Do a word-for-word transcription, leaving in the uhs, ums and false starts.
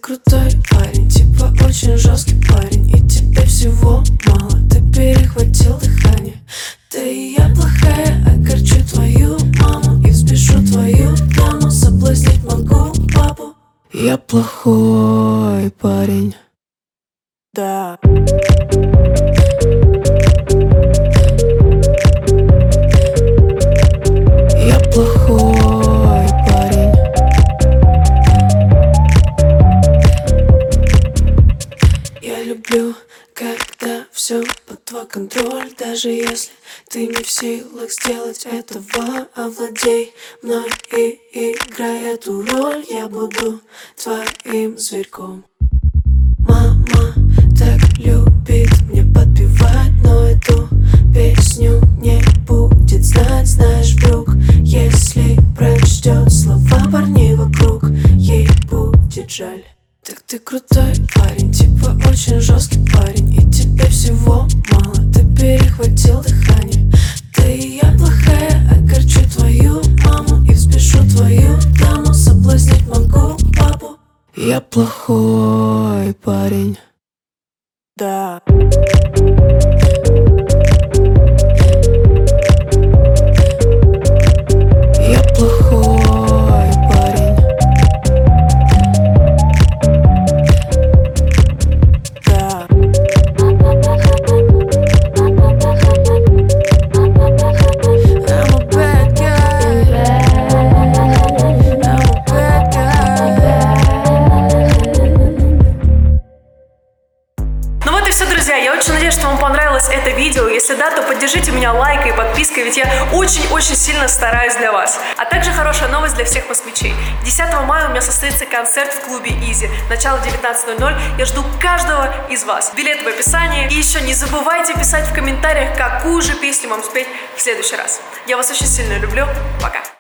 крутой парень, типа очень жесткий парень, и тебе всего мало, ты перехватил дыхание. Да и я плохая, огорчу твою маму и взбешу твою даму, соблазнить могу папу. Я плохой парень. Да. Я плохой парень. Я люблю, когда все под твой контроль, даже если ты не в силах сделать этого. Овладей мной и играй эту роль, я буду твоим зверьком. Мама так любит мне подпевать, но эту песню не будет знать. Знаешь, вдруг, если прочтет слова парней вокруг, ей будет жаль. Так ты крутой парень, типа очень жесткий парень, и тебе всего мало, ты перехватил дыхание. Да и я плохая, огорчу твою маму и взбешу твою даму, соблазнить могу папу. Я плохой парень. Да. Я плохой парень. Да. I'm a bad guy. I'm a bad guy. Ну вот и все, друзья. Я очень надеюсь, что вам понравилось это видео. Если да, то поддержите меня лайкой и подпиской, ведь я очень-очень сильно стараюсь для вас. А также хорошая новость для всех москвичей. десятого мая у меня состоится концерт в клубе Изи. Начало девятнадцать ноль ноль. Я жду каждого из вас. Билет в описании. И еще не забывайте писать в комментариях, какую же песню вам спеть в следующий раз. Я вас очень сильно люблю. Пока.